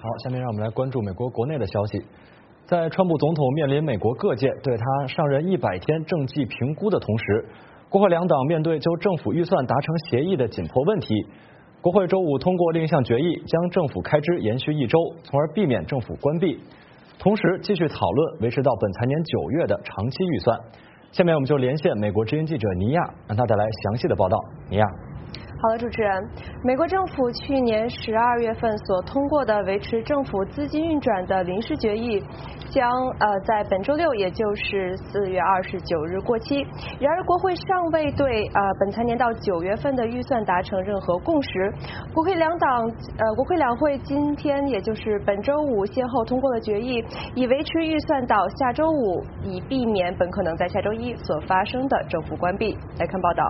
好，下面让我们来关注美国国内的消息。在川普总统面临美国各界对他上任100天政绩评估的同时，国会两党面对就政府预算达成协议的紧迫问题，国会周五通过另一项决议，将政府开支延续1周，从而避免政府关闭，同时继续讨论维持到本财年9月的长期预算。下面我们就连线美国之音记者尼亚，让他带来详细的报道。尼亚。 好的，主持人，美国政府去年12月份所通过的维持政府资金运转的临时决议，将在本周六，也就是4月29日过期。然而，国会尚未对本财年到9月份的预算达成任何共识。国会两会今天，也就是本周五，先后通过了决议，以维持预算到下周五，以避免本可能在下周一所发生的政府关闭。来看报道。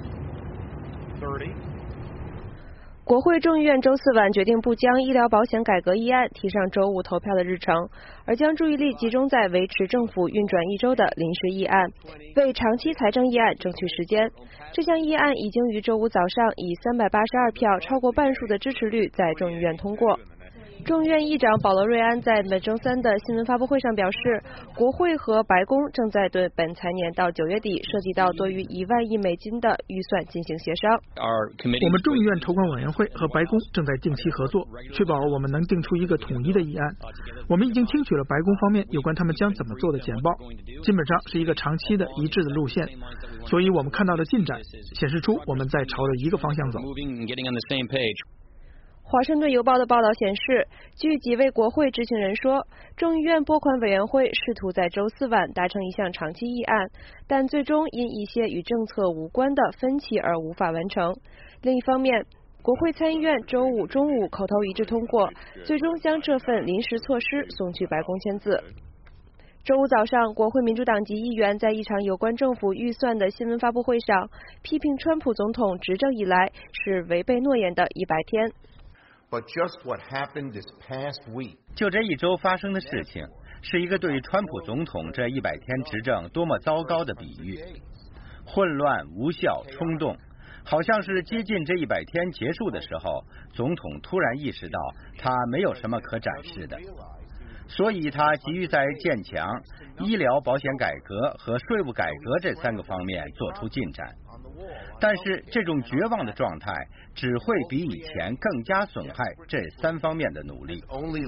国会众议院周4晚决定不将医疗保险改革议案提上周五投票的日程，而将注意力集中在维持政府运转1周的临时议案，为长期财政议案争取时间。这项议案已经于周五早上以382票超过半数的支持率在众议院通过。众议院议长保罗·瑞安在本周3的新闻发布会上表示，国会和白宫正在对本财年到9月底涉及到多于1万亿美金的预算进行协商。 我们众议院筹款委员会和白宫正在定期合作，确保我们能定出一个统一的议案。我们已经听取了白宫方面有关他们将怎么做的简报，基本上是一个长期的一致的路线，所以我们看到的进展显示出我们在朝着一个方向走。 华盛顿邮报的报道显示，据几位国会知情人说，众议院拨款委员会试图在周4晚达成一项长期议案，但最终因一些与政策无关的分歧而无法完成。另一方面，国会参议院周五中午口头一致通过，最终将这份临时措施送去白宫签字。周五早上，国会民主党籍议员在一场有关政府预算的新闻发布会上，批评川普总统执政以来是违背诺言的100天。 就这1周发生的事情，是一个对川普总统这100天执政多么糟糕的比喻。混乱、无效、冲动，好像是接近这100天结束的时候，总统突然意识到他没有什么可展示的，所以他急于在建强、医疗保险改革和税务改革这3个方面做出进展。但是这种绝望的状态只会比以前更加损害这3方面的努力。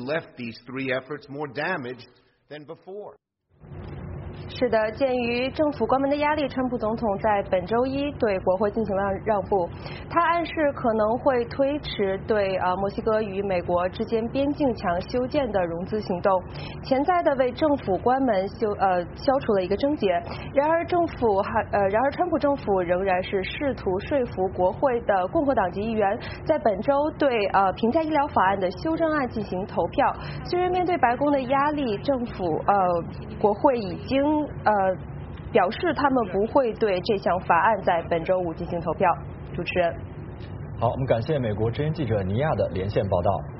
是的，鉴于政府关门的压力，川普总统在本周一对国会进行了让步。他暗示可能会推迟对墨西哥与美国之间边境墙修建的融资行动，潜在的为政府关门消除了一个症结。然而川普政府仍然是试图说服国会的共和党籍议员在本周对平价医疗法案的修正案进行投票。虽然面对白宫的压力，国会已经表示他们不会对这项法案在本周五进行投票。主持人， 好，我们感谢美国之音记者尼亚的连线报道。